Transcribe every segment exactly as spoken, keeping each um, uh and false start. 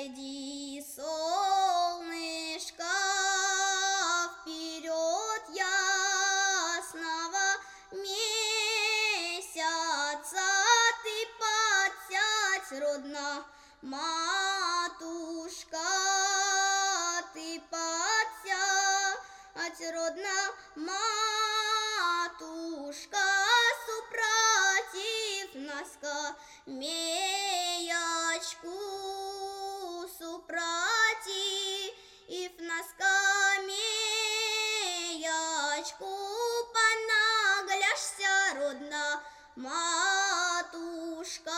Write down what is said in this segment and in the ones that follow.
Взойди, солнышко, вперед ясного месяца, ты подсядь, родна матушка, ты подсядь, родна матушка, супротив носка меячку, супротив носка меячку, понагляшься, родна матушка,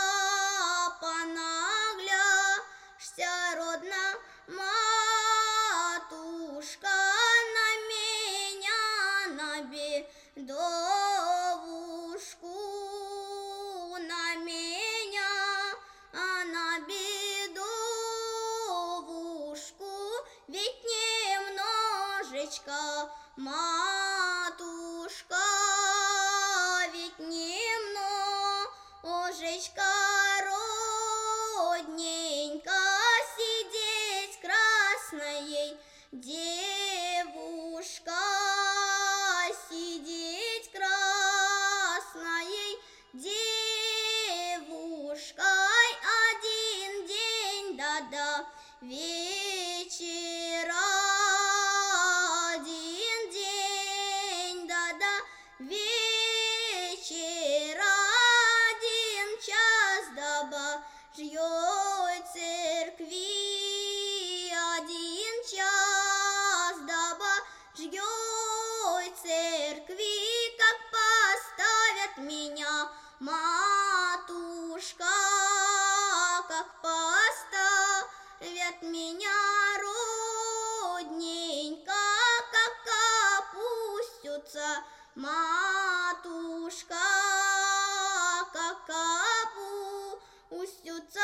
понагляшься, родна матушка, на меня, на бедовушку, на меня, на бедовушку, ведь немножечко, матушка, ведь немножечко, родненько, сидеть красной девушка, сидеть красной девушкой один день, да-да, вечера, один день, да-да, вечера, один час до Божьей церкви, один час до Божьей церкви, как поставят меня, матушка, как поставят меня, родненько, как опустятся, матушка, как опустятся,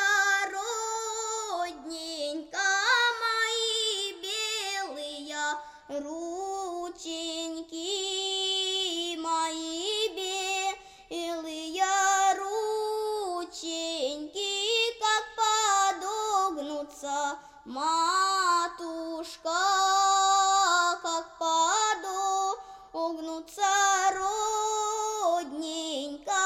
родненько, мои белые рученьки, мои белые рученьки, как подогнутся, матушка, как подогнутся, родненько,